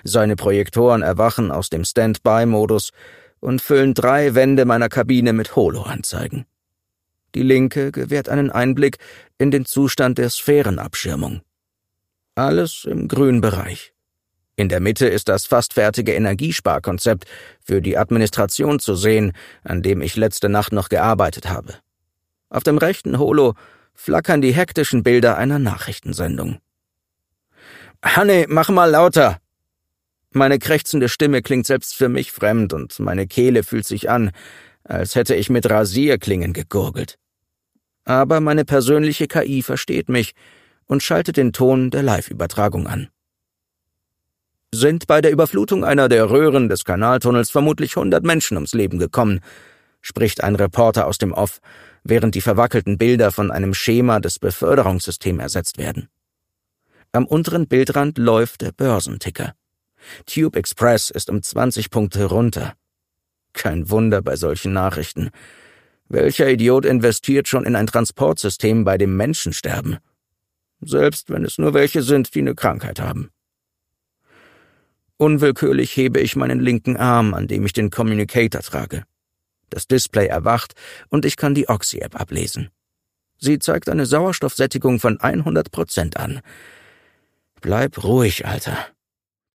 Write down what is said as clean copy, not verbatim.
Seine Projektoren erwachen aus dem Standby-Modus und füllen 3 Wände meiner Kabine mit Holo-Anzeigen. Die linke gewährt einen Einblick in den Zustand der Sphärenabschirmung. Alles im grünen Bereich. In der Mitte ist das fast fertige Energiesparkonzept für die Administration zu sehen, an dem ich letzte Nacht noch gearbeitet habe. Auf dem rechten Holo flackern die hektischen Bilder einer Nachrichtensendung. »Honey, mach mal lauter!« Meine krächzende Stimme klingt selbst für mich fremd und meine Kehle fühlt sich an, als hätte ich mit Rasierklingen gegurgelt. Aber meine persönliche KI versteht mich und schaltet den Ton der Live-Übertragung an. »Sind bei der Überflutung einer der Röhren des Kanaltunnels vermutlich 100 Menschen ums Leben gekommen«, spricht ein Reporter aus dem Off, während die verwackelten Bilder von einem Schema des Beförderungssystems ersetzt werden. Am unteren Bildrand läuft der Börsenticker. Tube Express ist um 20 Punkte runter. Kein Wunder bei solchen Nachrichten. Welcher Idiot investiert schon in ein Transportsystem, bei dem Menschen sterben? Selbst wenn es nur welche sind, die eine Krankheit haben. Unwillkürlich hebe ich meinen linken Arm, an dem ich den Communicator trage. Das Display erwacht und ich kann die Oxy-App ablesen. Sie zeigt eine Sauerstoffsättigung von 100% an. Bleib ruhig, Alter.